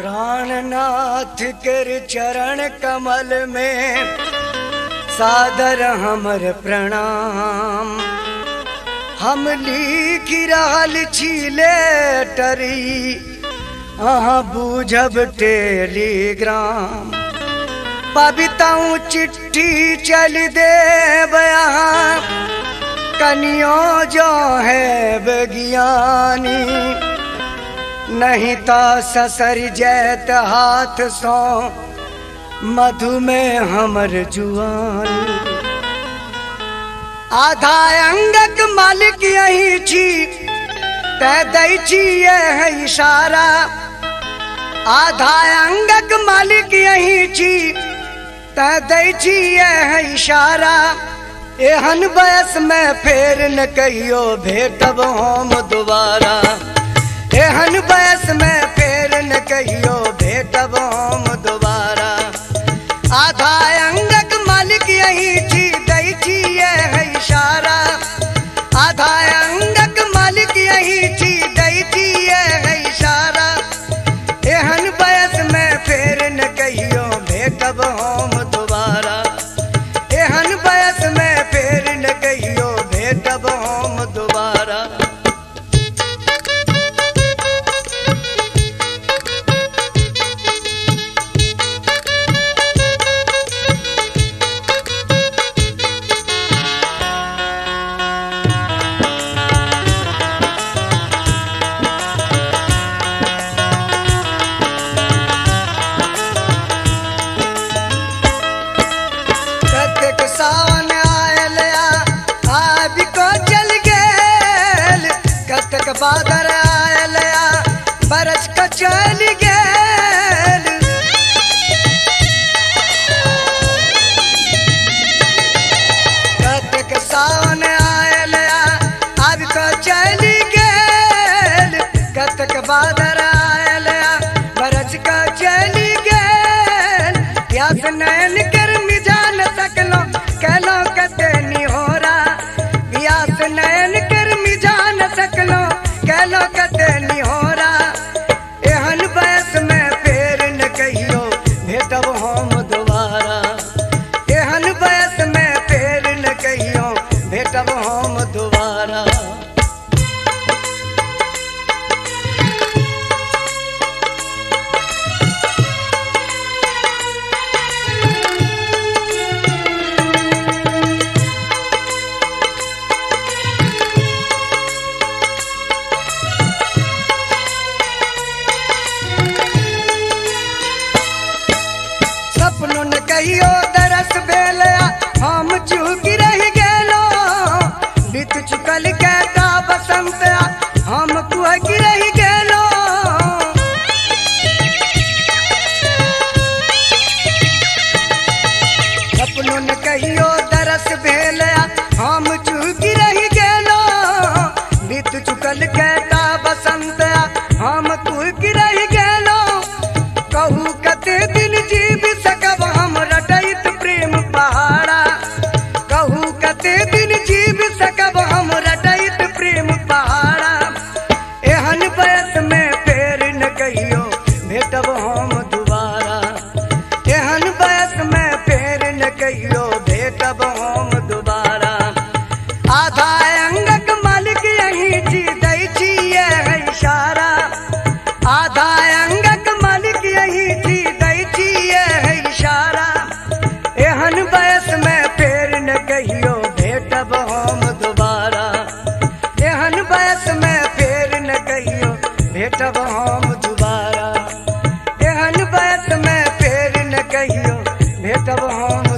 प्राणनाथ कर चरण कमल में सादर हमर प्रणाम। हम लिखि रहल छी लेटरी अहाँ बूझब टेलीग्राम। पबिताऊँ चिट्ठी चल देब अहाँ कनियो जो है विज्ञानी। नहीं तो ससर जैत हाथ सो मधु में हमर जुआनी। आधा अंगक मालिक यही छी तै दै छी है इशारा। आधा अंगक मालिक यही छी तै दै छी है इशारा। एहन बयस में फेर न कहियो भेटब हम दोबारा। एहन बयस में फेर न कहियो भेटब हम दोबारा। आधा अंगक मालिक यही छी दै छी है इशारा। आधा अंगक मालिक यही छी दै छी है इशारा। एहन बयस में फेर न कहियो भेटब हम दोबारा। एहन बयस में फेर न कहियो भेटब हम दोबारा। सावन आयल आबि को चल गेल। कतक बादर आयल बरस को चल गेल। कतक सावन आयल आबि को चल गेल। कतक बादर आयल बरस को चल गेल। प्यास नैन कर मिजा न सकलो कहलो कते निहोरा। प्यास नैन कर मिजा न सकलो कहलो कते निहोरा। एहन बयस में फेर न कहियो भेटब हम दोबारा। एहन बयस में फेर न कहियो भेटब हम दोबारा। सपनों न कहियो दरस भेल हम चूक रह गेलो। बीत चुकल कहता बसंत हम कुहक रह गेलो। सपनों न कहियो दरस भेल हम चूक रह गेलो। बीत चुकल कहता बसंत हम कुहक रह गेलो। कहू कते दिन जीव सकब हम रटैत प्रेम पहाड़ा। कहू कते दिन जीव सकब हम रटैत प्रेम पहाड़ा। एहन बयस में फेर न कहियो भेटब हम दोबारा। एहन बयस में फेर न कहियो भेटब हम दोबारा। आधा अंगक मालिक यही छी दै छी है इशारा। आधा अंगक मालिक यही छी दै छी है इशारा। एहन बयस में फेर न कहियो भेटब हम दोबारा। एहन बयस में फेर न कहियो भेटब हम दोबारा। एहन बयस में फेर न कहियो भेटब हम